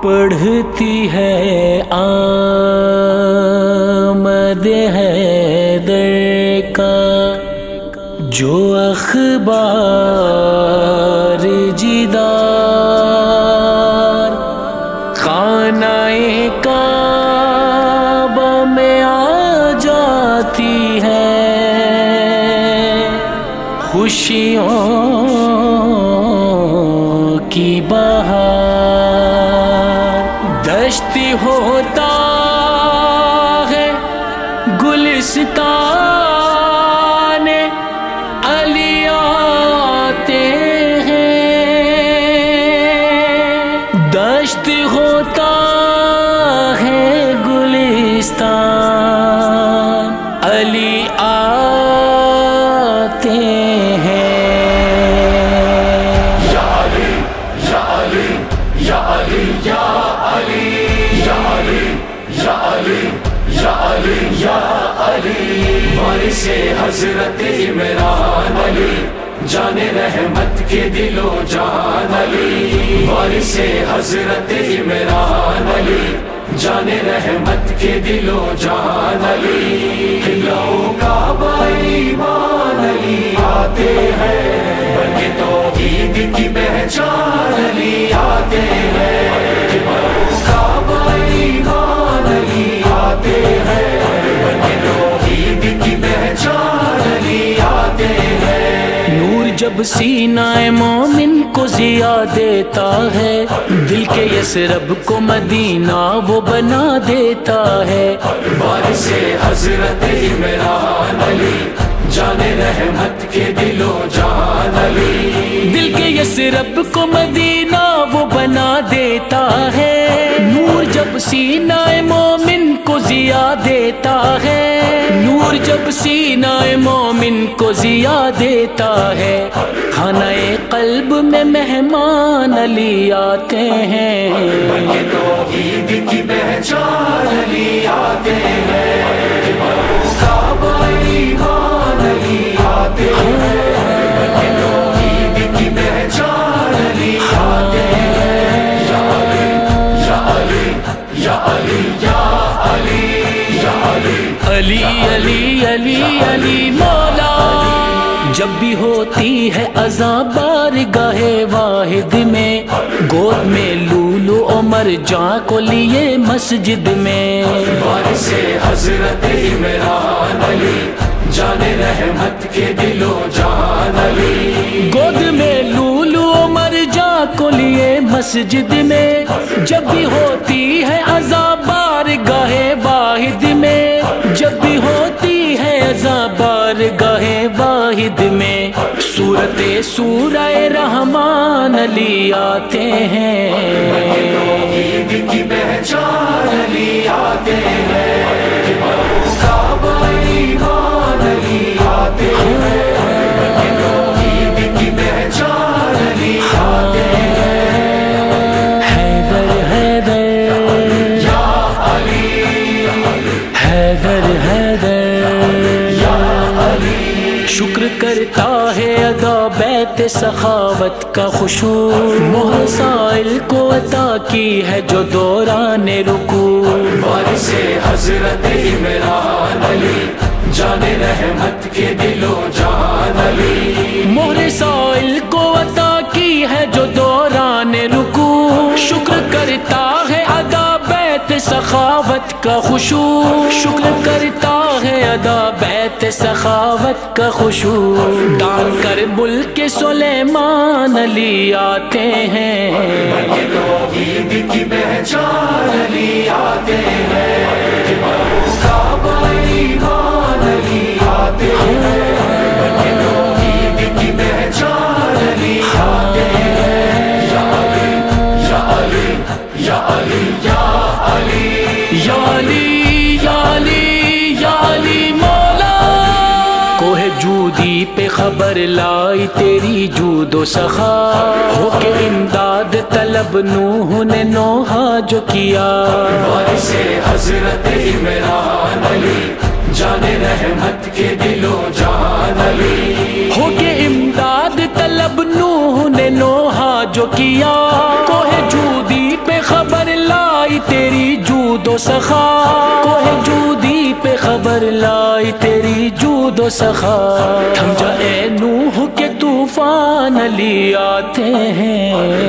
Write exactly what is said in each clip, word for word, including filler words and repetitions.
پڑھتی ہے آمد حیدر کا جو اخبار جدار، خانہ کعبہ میں آ جاتی ہے خوشیوں کی بہار، دشتی ہوتا ہے گلستان علی آتے ہیں، دشت ہوتا ہے گلستان علی آتے ہیں۔ یا علی یا علی یا علی یا علی یا علی یا علی یا علی یا علی، وارث حضرت عمران علی، جان رحمت کے دل و جان علی، وارث حضرت عمران علی، جان رحمت کے دل و جان علی، قبلہ کعبہ ایمان علی آتے ہیں، بلکہ توحید کی پہچان علی آتے ہیں، قبلہ کعبہ ایمان علی آتے ہیں، بلکہ توحید کی پہچان علی آتے ہیں۔ نور جب سینہ مومن کو ضیا دیتا ہے، دل کے یثرب کو مدینہ وہ بنا دیتا ہے، وارث حضرت عمران علی، جان رحمت کے دل و جان علی، دل کے یثرب کو مدینہ وہ بنا دیتا ہے، نور جب سینہ مومن کو ضیا دیتا ہے، نور جب سینہ مومن کو ضیا دیتا ہے، خانہ قلب میں مہمان علی آتے ہیں، بلکہ توحید کی پہچان علی آتے ہیں، کعبہ ایمان علی آتے ہیں، بلکہ توحید کی پہچان علی آتے ہیں۔ یا علی یا علی یا علی یا علی یا علی علی علی علی علی مولا، جب بھی ہوتی ہے عذاب بارگاہ واحد میں، گود میں لولو عمر جاں کو لیے مسجد میں، وارث حضرت عمران علی، جان رحمت کے دل و جان علی، گود میں لولو عمر جاں کو لیے مسجد میں، جب بھی ہوتی ہے عذاب بارگاہ واحد میں، جب بھی ہوتی ہے عذاب بارگاہ واحد میں، صورت سورہ رحمان علی آتے ہیں، توحید کی پہچان علی آتے ہیں، کعبہ ایمان علی آتے ہیں، توحید کی پہچان علی آتے ہیں۔ حیدر حیدر یا علی حیدر حیدر یا علی، شکر کرتا ہے ادا بیت سخاوت کا خشوع، مہر سائل کو عطا کی ہے جو دوران رکوع، وارث حضرت عمران علی، جان رحمت کے دل و جان علی، مہر سائل کو عطا کی ہے جو دوران رکوع، شکر کرتا ہے ادا بیت سخاوت کا خشوع، شکر کرتا ہے ادا بیت سخاوت کا خشوع، دان کر ملک سلیمان علی آتے ہیں، بلکہ توحید کی پہچان علی آتے ہیں، کعبہ ایمان علی آتے ہیں، بلکہ توحید کی پہچان علی آتے ہیں۔ یا علی یا علی یا علی یا علی یا علی یا علی یا علی مولا، کوہ جودی پہ خبر لائی تیری جود و سخا، ہو کے امداد طلب نوح نے نوحہ جو کیا، وارث حضرت عمران علی، جان رحمت کے دل و جان علی، ہو کے امداد طلب نوح نے نوحہ جو کیا، کوہ جودی پہ خبر تیری جود و سخا، کوہ جودی پہ خبر لائی تیری جود و سخا، تھم جا اے نوح کے طوفان علی آتے ہیں،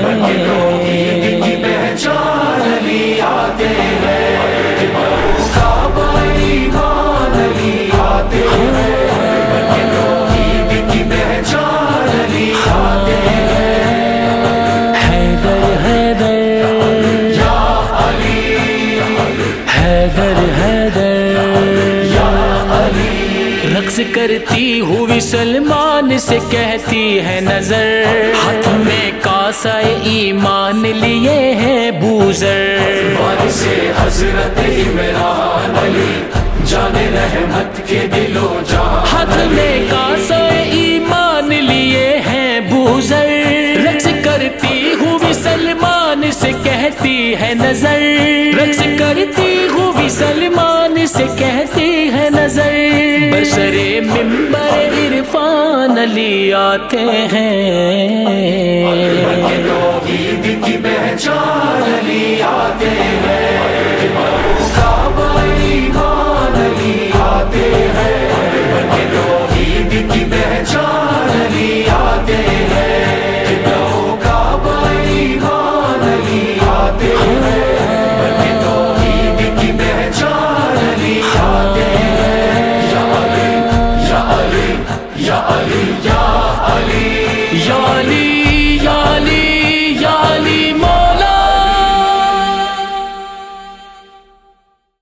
پہچان علی آتے ہیں، خواب ایمان علی آتے ہیں، توحید کی پہچان علی آتے ہیں، حیدر حیدر یا علی، حیدر حیدر یا علی، رقص کرتی ہوئی سلمان سے کہتی ہے نظر، ہاتھ میں کاسہ ایمان لیے ہیں بوزر، وارث حضرت عمران علی جان رحمت کے دل و جان، ہاتھ میں کاسہ ایمان لیے ہیں بوزر، رقص کرتی ہوئی سلمان سے کہتی ہے نظر، رقص کرتی ہوئی سلمان سے کہتی ہے نظر، برسر منبر عرفان علی آتے ہیں، توحید کی پہچان علی آتے ہیں،